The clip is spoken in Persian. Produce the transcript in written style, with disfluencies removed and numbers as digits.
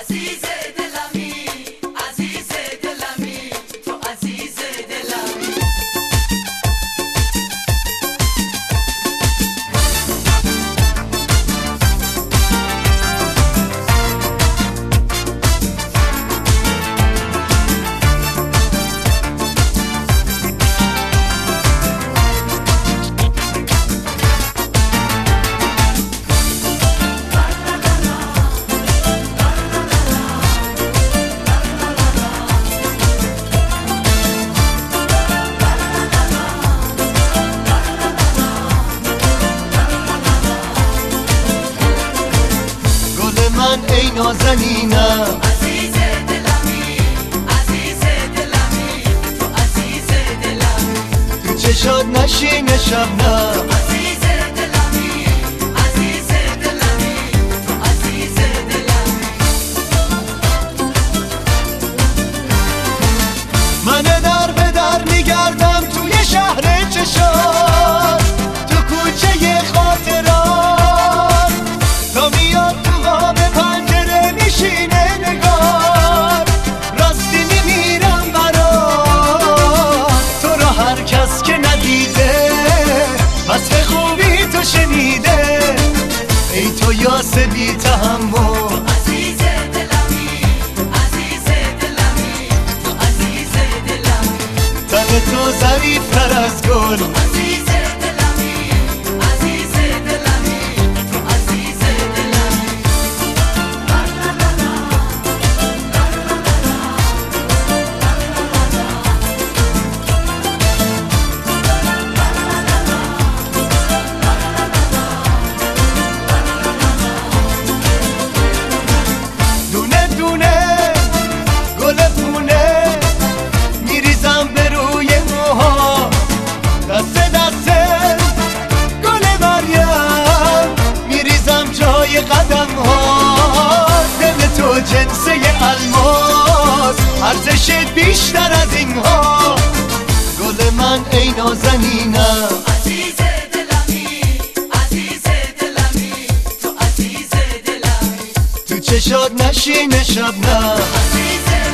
عزیز دلمی، عزیز دلمی، تو عزیز دلمی. ای نازنینم، عزیز دلمی، عزیز دلمی، تو عزیز دلمی. تو چشات نشینه شبنم، عزیز دلمی، عزیز دلمی، تو عزیز دلمی. من در به در میگردم توی شهر چشات، تو کوچه خاطرات، تا میاد تو خواب پنجره میشینه نگار، راستی میمیرم برات، تو را هر کس که ندیده وصف خوبی تو شنیده، ای تو یاس بی تحمل. عزیز دلمی، عزیز دلمی، تو عزیز دلمی. تن تو ظریفتر از گل، عزیز دلمی، عزیز دلمی، تو عزیز دلمی. دونه دونه گل پونه میریزم به روی موها، دست دسته گل مریم میریزم جای قدم ها، دل تو جنسه الماس ارزش بیشتر از اینها، گل من ای نازنینم. عزیز دلمی، عزیز دلمی، تو عزیز دلمی. تو چشات نشینه شبنم، عزیز